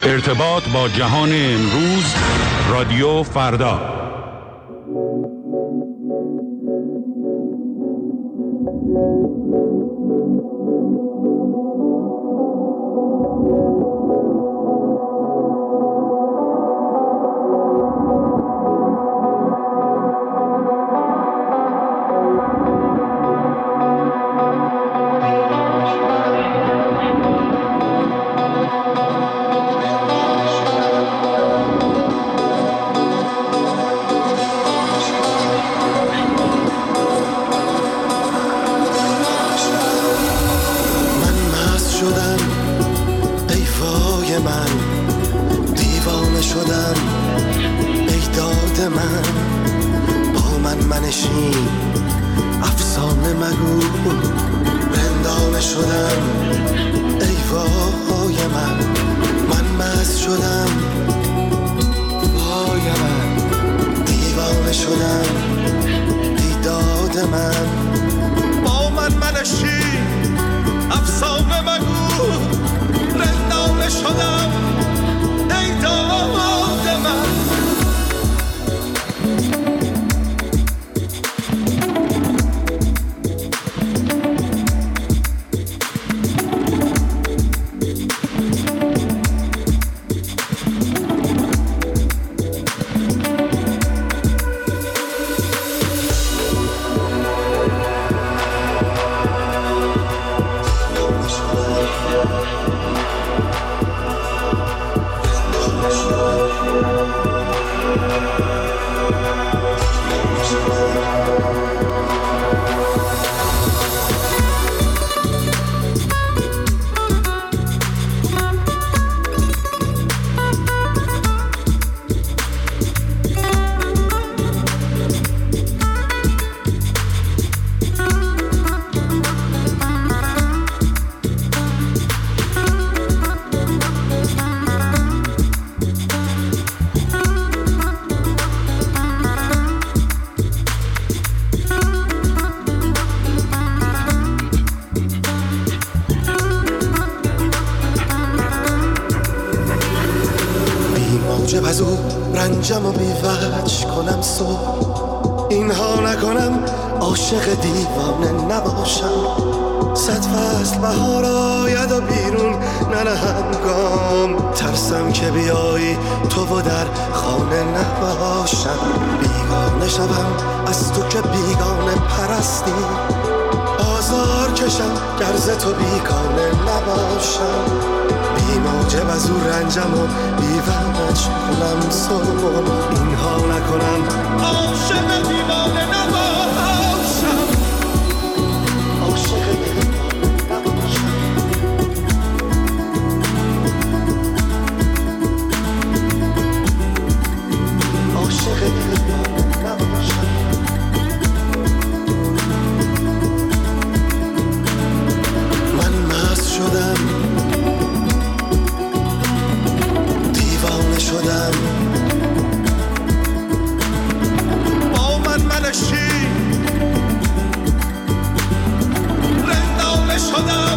ارتباط با جهان امروز، رادیو فردا. رنجم و بیوج کنم صبح اینها نکنم، عاشق دیوانه نباشم. 100 فصل بهار آید و بیرون ننهم گام، ترسم که بیایی تو و در خانه نباشم. بیگانه شوم از تو که بیگانه پرستی، آزار کشم گرز تو بیگانه نباشم. بی موجب از او رنجم و بیوج کنم صبح اینها نکنم، عاشق دیوانه نباشم. عاشق دیوانه نباشم. عاشق دیوانه نباشم. من مست شدم، شدم با من منشی رندانه شدم.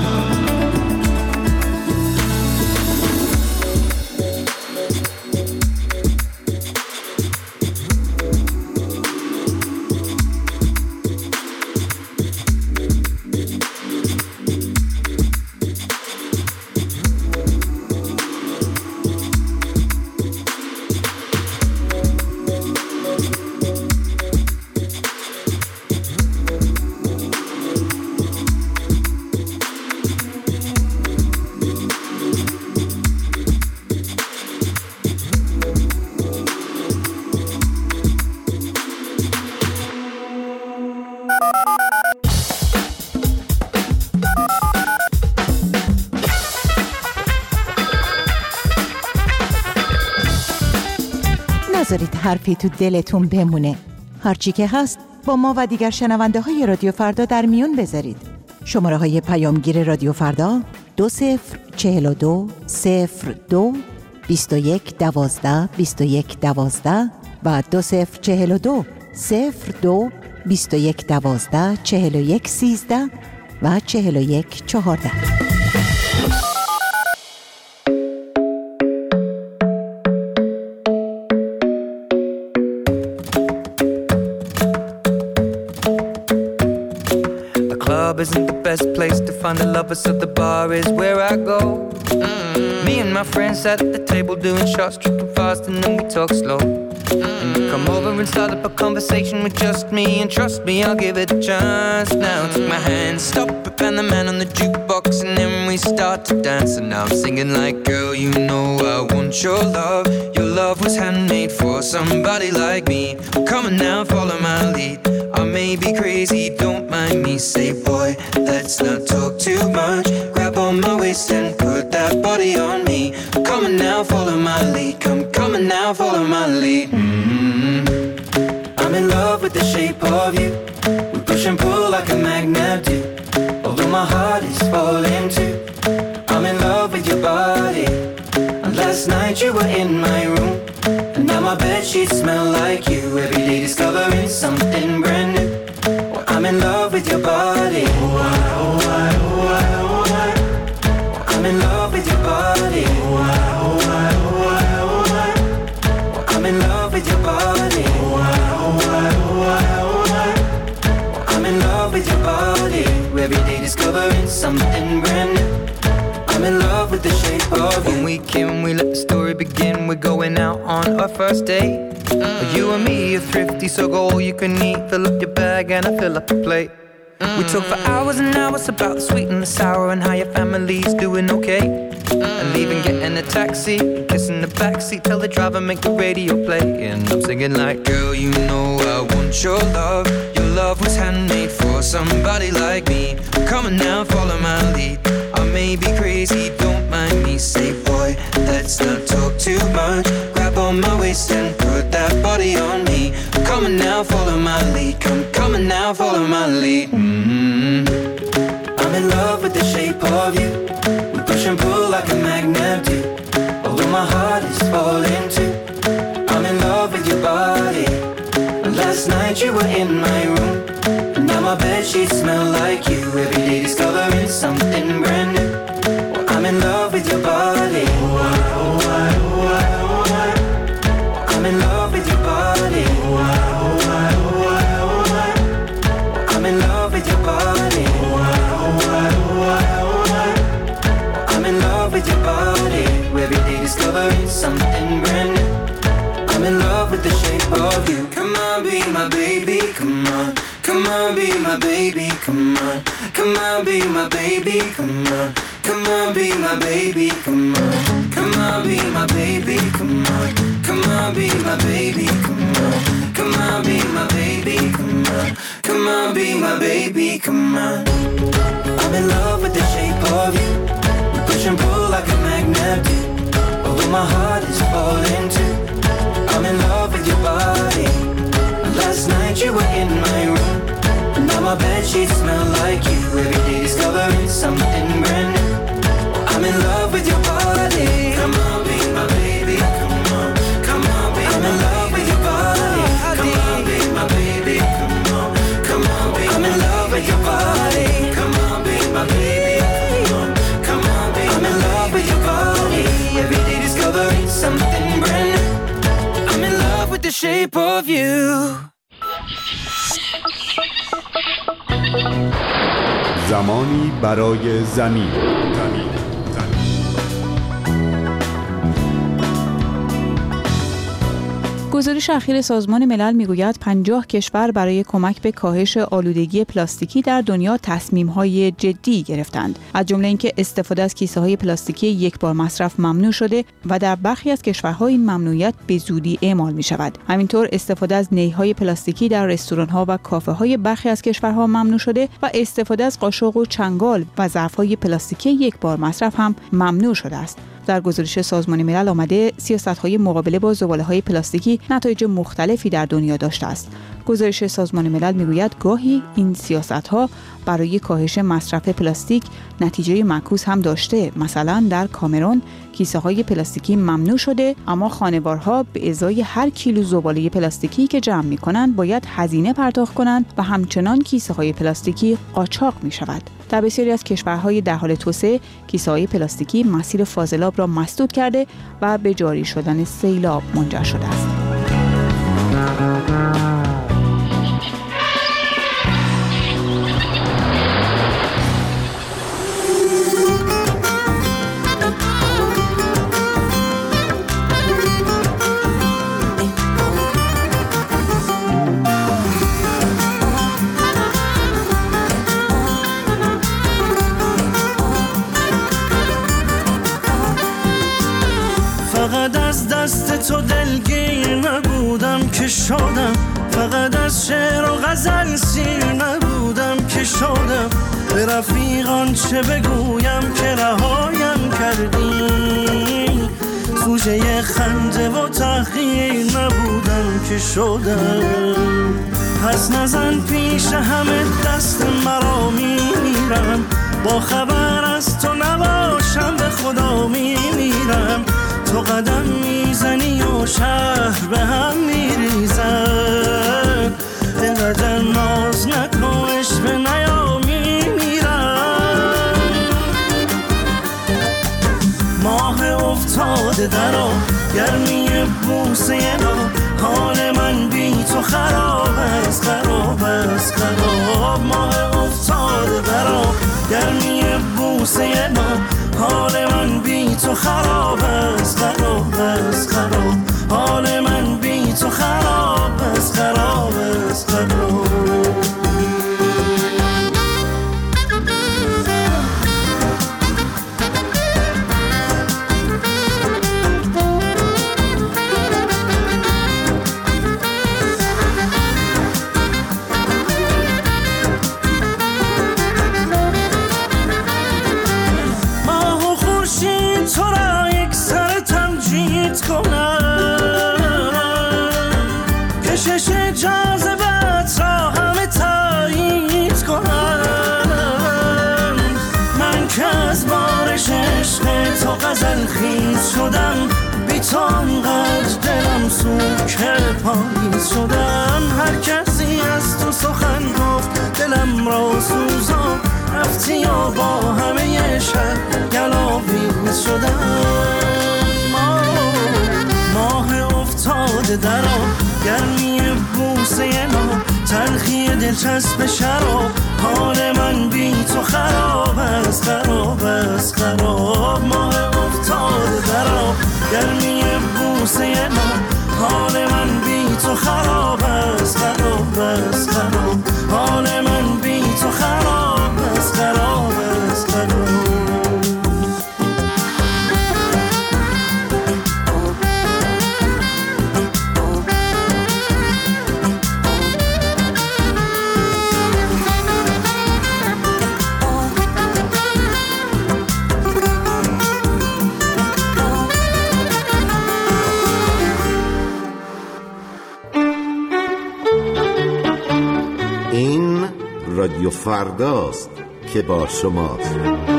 نذارید حرفی تو دلتون بمونه. هرچی که هست با ما و دیگر شنونده های رادیو فردا در میون بذارید. شماره های پیامگیر رادیو فردا 2042 02 21 12 21 12 و 2042 02 21 12 41 13 و 41 14. find the lovers, so the bar is where I go. Me and my friends at the table doing shots, tripping fast, and then we talk slow. And you come over and start up a conversation with just me, and trust me, I'll give it a chance. Now take my hand, stop it, and the man on the jukebox, and then we start to dance. And now I'm singing like, girl, you know I want your love. Your love was handmade for somebody like me. Come on now, follow my lead. I may be crazy, don't mind me. Say, boy, let's not talk too much. Grab on my waist and put that body on me. Come on now, follow my lead. Come on now, follow my lead. I'm in love with the shape of you. We push and pull like a magnet do. Although my heart is falling too. I'm in love with your body. And last night you were in my room. And now my bedsheets smell like you. Every day discovering something brand new. Well, I'm in love with your body. Oh, I, oh, I, oh, I, oh, I. Well, I'm in love with your body. Oh, I, oh, I, oh, I, oh, I. Well, I'm in love with your body. Oh, I, oh, I, oh, I, oh, I. Well, I'm in love with your body. Every day discovering something brand new. I'm in love with the shape of you. When we came, we let the story begin. We're going out on our first date. You and me are thrifty, so go all you can eat. Fill up your bag and I fill up the plate. We talk for hours and hours about the sweet and the sour and how your family's doing okay. And leaving, getting a taxi, kissing the backseat, tell the driver make the radio play. And I'm singing like, girl, you know I want your love. Your love was handmade for somebody like me. Come on now, follow my lead. I may be crazy, don't mind me. Say, boy, let's not talk too much. Grab on my waist and put that body on me. Come on now, follow my lead. Come on now, follow my lead. I'm in love with the shape of you. We push and pull like a magnet do. Although my heart is falling too. I'm in love with your body. And last night you were in my room. And now my bedsheets smell like you. Every day discovering something brand new. Well, I'm in love with your body. Oh, I, oh, I, oh, I, oh, I. Well, I'm in love with your body. Oh, I, oh, I, oh, I, oh, I. Well, I'm in love with your body. Oh, I, oh, I, oh, I, oh, I. Well, I'm in love with your body. Every day discovering something brand new. I'm in love with the shape of you. Come on, be my baby, come on. Come on, be my baby, come on. Come on, be my baby, come on. Come on, be my baby, come on. Come on, be my baby, come on. Come on, be my baby, come on. Come on, be my baby, come on. Come on, be my baby, come on. I'm in love with the shape of you. We push and pull like a magnet do. Although my heart is falling too. I'm in love with your body. Last night you were in my room. And now my bedsheets smell like you. Every day discovering something brand new. I'm in love with your body. Come on, be my baby. Come on, come on, be I'm in love with your body. Come on, be my baby. Come on, come on, be I'm in love with your body. Come on, be my baby. Come on, come on, be I'm in love with your body. Every day discovering something brand new. I'm in love with the shape of you. زمانی برای زمین. گزارش اخیر سازمان ملل میگوید 50 کشور برای کمک به کاهش آلودگی پلاستیکی در دنیا تصمیم‌های جدی گرفتند. از جمله اینکه استفاده از کیسه‌های پلاستیکی یک بار مصرف ممنوع شده و در برخی از کشورها این ممنوعیت به زودی اعمال می‌شود. همینطور استفاده از نی‌های پلاستیکی در رستوران‌ها و کافه‌های برخی از کشورها ممنوع شده و استفاده از قاشق و چنگال و ظرف‌های پلاستیکی یک بار مصرف هم ممنوع شده است. در گزارش سازمان ملل آمده سیاست‌های مقابله با زباله‌های پلاستیکی نتایج مختلفی در دنیا داشته است. گزارش سازمان ملل میگوید گاهی این سیاست‌ها برای کاهش مصرف پلاستیک نتیجه معکوس هم داشته. مثلا در کامرون کیسه‌های پلاستیکی ممنوع شده، اما خانوارها به ازای هر کیلو زباله پلاستیکی که جمع می‌کنند باید هزینه پرداخت کنند و همچنان کیسه‌های پلاستیکی قاچاق می‌شود. در بسیاری از کشورهای در حال توسعه کیسه‌های پلاستیکی مسیر فاضلاب را مسدود کرده و به جاری شدن سیلاب منجر شده است. فقط از دست تو دلگیر نبودم که شدم، فقط از شعر و غزل سیر نبودم که شدم. به رفیقان چه بگویم که رهایم کردی، سوژه خنده و تحقیر نبودم که شدم. پس نزن پیش همه دست مرا میمیرم، با خبر از تو نباشم به خدا میمیرم. تو قدم میزنی و شهر به هم میریزن، اینقدر ناز نکنش به نیا میمیرم. ماه افتاده درا گرمی بوسه نا، حال من بی تو خراب است، خراب است، خراب. ماه افتاده درا گرمی بوسه نا، حال من بی تو خراب است، خراب است، خراب. حال من بی تو خراب است، خراب است، خراب. کشش جاذبت را همه تایید کنم. من که از بارش عشق تو غزل خیز شدم، بی تو انقدر دلم سوک پاییز شدم. هر کسی از تو سخن گفت دلم را سوزان، رفتی و با همه شهر گلاویز شدم. ماه افتاده درا گرمی بوسه نا، تلخی دلچسب شراب، حال من بی تو خراب است، خراب است، خراب. ماه افتاده درا گرمی بوسه نا، حال من بی تو خراب است، خراب است، خراب. حال من بی تو خراب است، خراب است، خراب. رادیو فرداست که با شماست.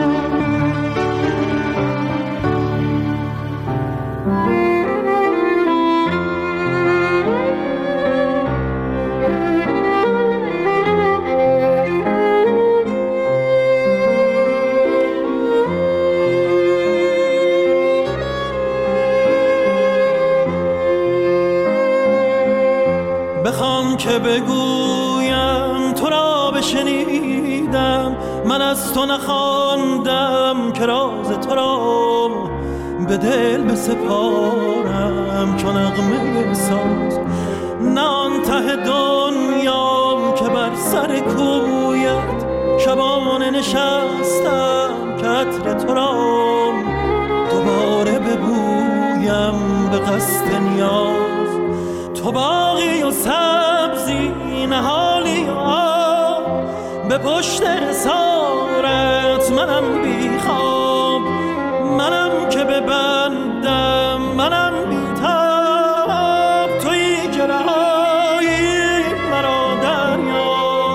بخوام که بگویم تو را بشنیدم، من از تو نخواندم که راز تو را به دل بسپارم. چون نغمه ساز نه آن ته دنیام که بر سر کویت شبانه نشستم، که عطر تو را دوباره ببویم به قصد نیاز. تو باغی و سبزی نهالی و آب، به پشت حصارت منم بی خواب. منم که ببندم، منم بی تاب، تویی که رهایی مرا دریا.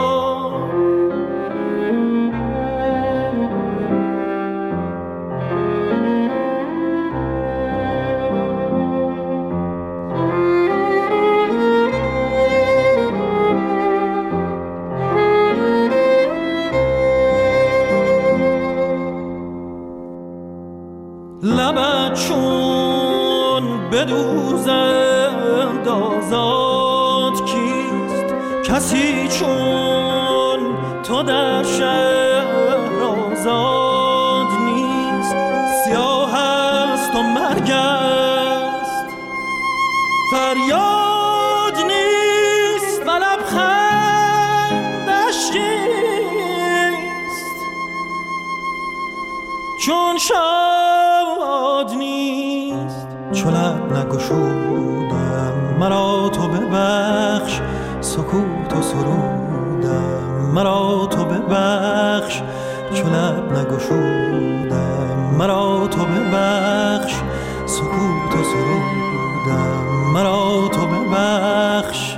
لبت چون بدوزند آزاد کیست، کسی چون تو در شهر آزاد نیست. سیاه است و مرگ است، فریاد نیست و لبخندش نیست. چون شاد نیست چو لب نگشودم، مرا تو ببخش سکوت و سرودم، مرا تو ببخش چو لب نگشودم، مرا تو ببخش سکوت و سرودم، مرا تو ببخش.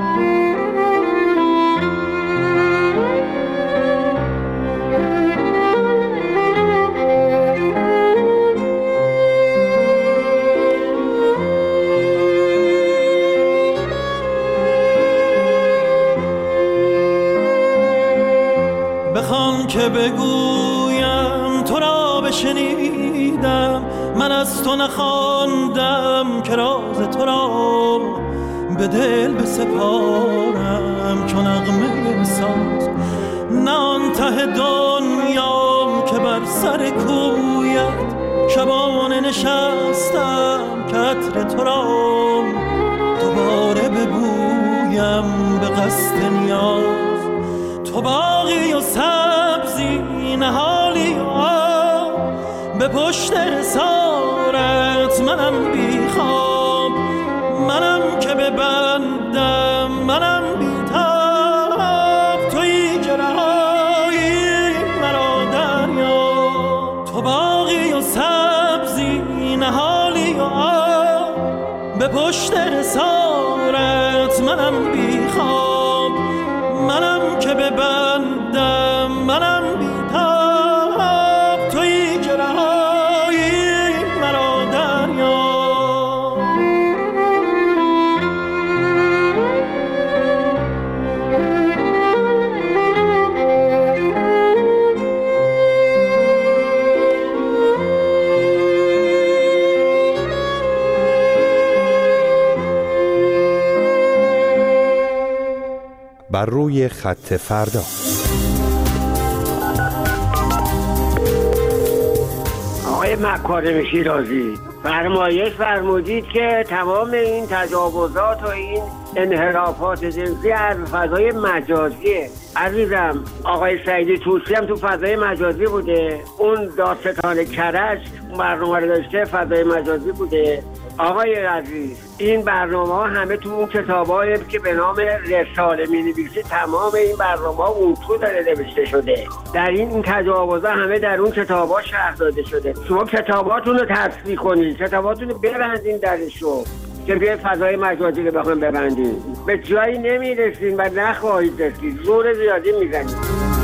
بخوان که بگویم تو را بشنیدم، من از تو نخواندم که راز تو را به دل بسپارم، چون نغمه ساز نه آن ته دنیام که بر سر کویت شبانه نشستم، که عطر تو را دوباره ببویم به قصد نیاز. تو باغی و سبزی نهالی و آب، به پشت حصارت منم بی خواب، منم که ببندم منم بی تاب، تویی که رهایی مرا دریا. تو باغی و سبزی نهالی و آب، به پشت حصارت منم بی خواب، منم که ببندم منم بی‌تاب، تویی که رهایی مرا دریا. بر روی خط فردا. آقای مکارم شیرازی، فرمایش فرمودید که تمام این تجاوزات و این انحرافات جنسی از فضای مجازیه. عزیزم آقای سعیدی طوسی هم تو فضای مجازی بوده، اون داستان کرج برنامه رو داشته فضای مجازی بوده. آقای عزیز این برنامه ها همه تو اون کتاب هایی که به نام رساله می نویسی، تمام این برنامه ها اون تو داره نوشته شده. در این تجاوز ها همه در اون کتاب ها شرح داده شده. شما کتاباتون رو تصحیح کنید، کتاباتون رو ببندین درشو، که بیای فضای مجازی رو بخوایم ببندین. به جایی نمی رسین و نخواهید رسید، زور زیادی می زنید.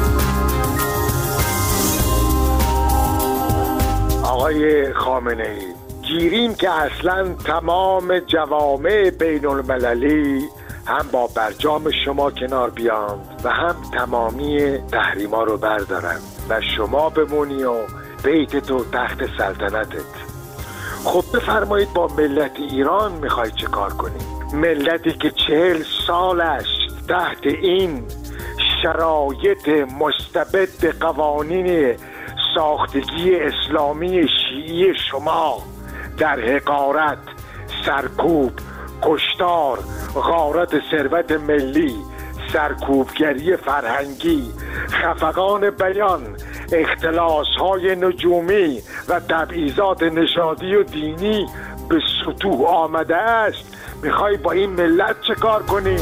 آقای خامنه ای، گیریم که اصلا تمام جوامع بین المللی هم با برجام شما کنار بیان و هم تمامی تحریما رو بردارن و شما بمونی و بیت تو تخت سلطنتت. خب بفرمایید با ملت ایران میخوای چه کار کنی؟ ملتی که 40 سالش تحت این شرایط مستبد قوانین ساختگی اسلامی شیعی شما در حقارت، سرکوب، کشتار، غارت ثروت ملی، سرکوبگری فرهنگی، خفقان بیان، اختلاس‌های نجومی و تبعیضات نژادی و دینی به سطوح آمده است. میخوای با این ملت چه کار کنی؟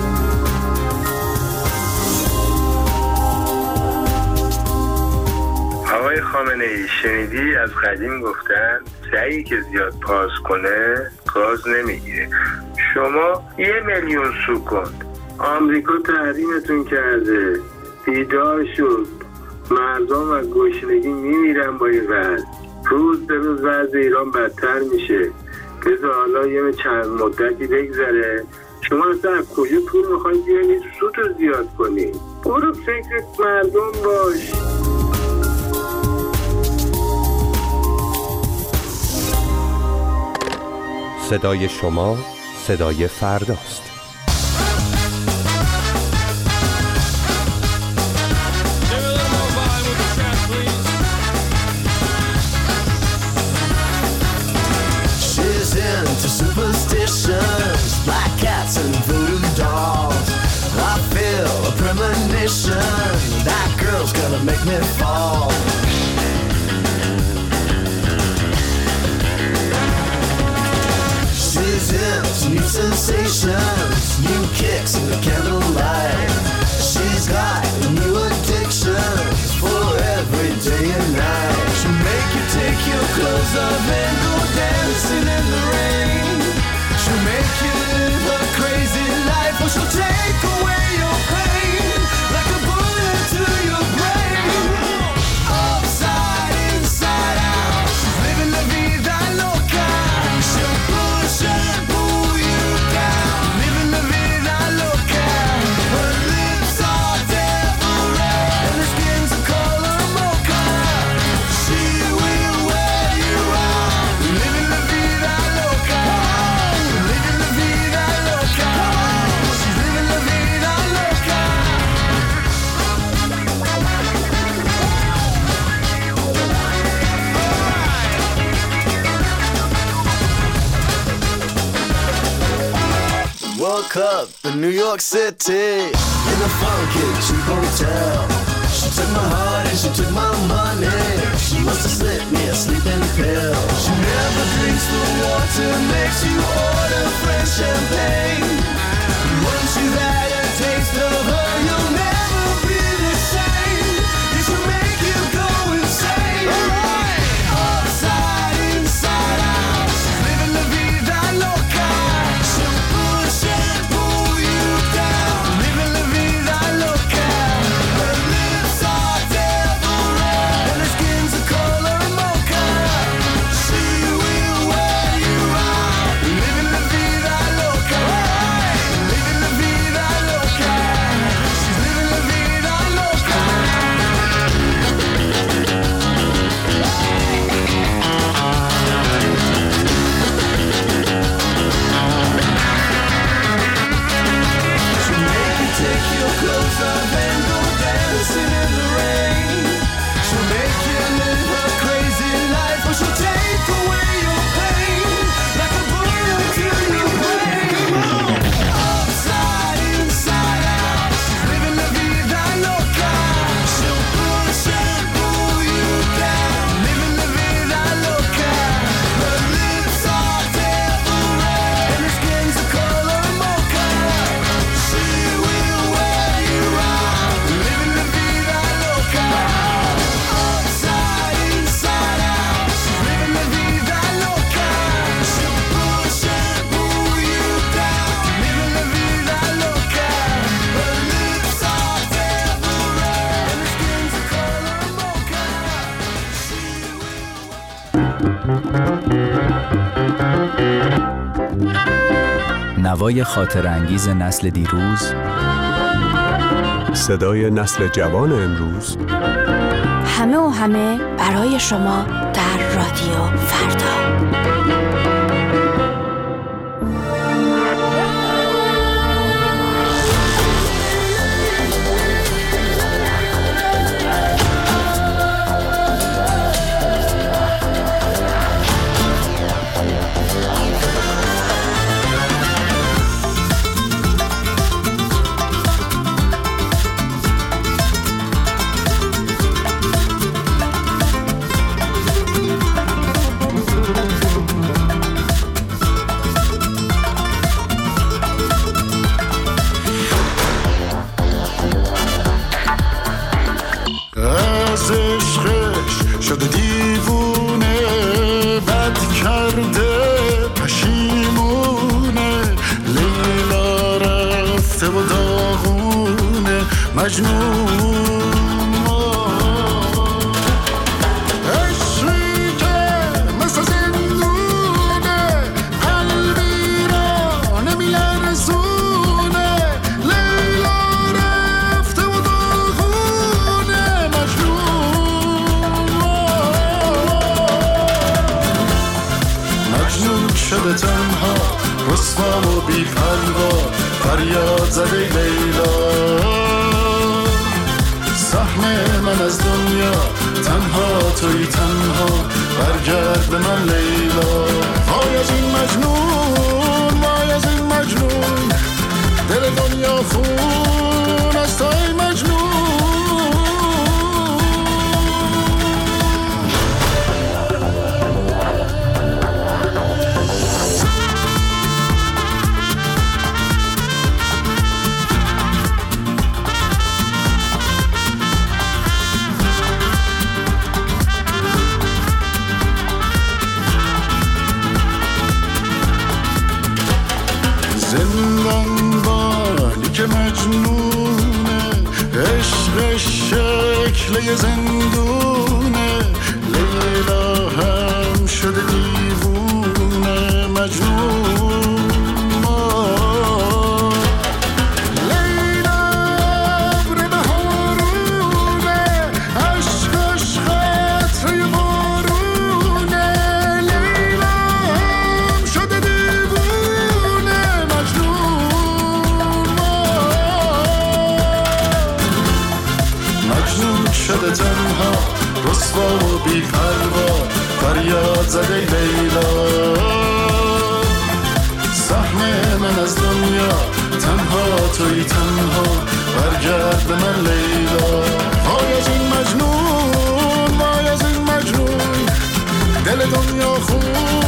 آقای خامنه ای، شنیدی از قدیم گفتن سعی که زیاد پاس کنه گاز نمیگیره. شما 1 میلیون سو کن، آمریکا تحریمتون کرده، بیدار شد، مردم از گشنگی میمیرن با این وضع، روز به روز وضع ایران بدتر میشه. بذار حالا یه چند مدتی بگذره، شما اصلا از کجا پول میخواید بیارید سودو زیاد کنید؟ برو فکر مردم باش. صدای شما صدای فرداست. She's into superstitions, black cats and voodoo dolls. I feel a premonition, that girl's gonna make me fall. sensations, new kicks in the candlelight. She's got new addictions for every day and night. She'll make you take your clothes off and go dancing in the rain. She'll make you live a crazy life, or she'll take away your pain like a bullet to your brain. Upside, inside out, she's living la vida loca. She'll push and pull you down, living la vida loca. Her lips are devil red and her skin's a color mocha. She will wear you out, living la vida loca, living la vida loca. She's living la vida loca. Woke up in New York City in a funky cheap hotel. She took my heart and she took my money. She must have slipped me a sleeping pill. She never drinks the water, makes you order French champagne. Once you've had a taste of her, you'll never be the same. This will make you go insane. Alright, upside, inside out, she's living la vida loca. She'll push and pull you down, living la vida loca. Her lips are devil red and her skin's a color mocha. She will wear you out, living la vida loca, living la vida loca. She's living la vida loca. She'll make you take your clothes off and go dancing in the rain. She'll make you live a crazy life, or she'll take away your pain like a bullet to your brain. Upside, inside out, she's living la vida loca. She'll push and pull you down, living la vida loca. Her lips are devil red and her skin's a color mocha. She will wear you out, living la vida loca. Upside, inside out, she's living la vida loca. She'll push and pull you down, living la vida loca. Her lips are devil red and her skin's a color mocha. She نوای خاطر انگیز نسل دیروز، صدای نسل جوان امروز، همه و همه برای شما در رادیو فردا. از عشقش شده دیوونه، بد کرده پشیمونه. لیلا رفته و داغونه مجنون. عشقی که مثل زندونه، قلبی را نمیلرزونه. لیلا رفته و داغونه مجنون شده تنها، رسوا و بی پروا، فریاد زده لیلا. سهم من از دنیا تنها توی تنها، برگرد به من لیلا. وای از این مجنون، وای از این مجنون، دل دنیا خون از توی مجنون. زندانبانی که مجنونه، عشق شکل زندونه، لیلا هم شده دیوونه مجنون. شده تنها رسوا و بی پروا، فریاد زده لیلا. سهم من از دنیا تنها توی تنها، برگرد به من لیلا. وای از این مجنون، وای از این مجنون، دل دنیا خون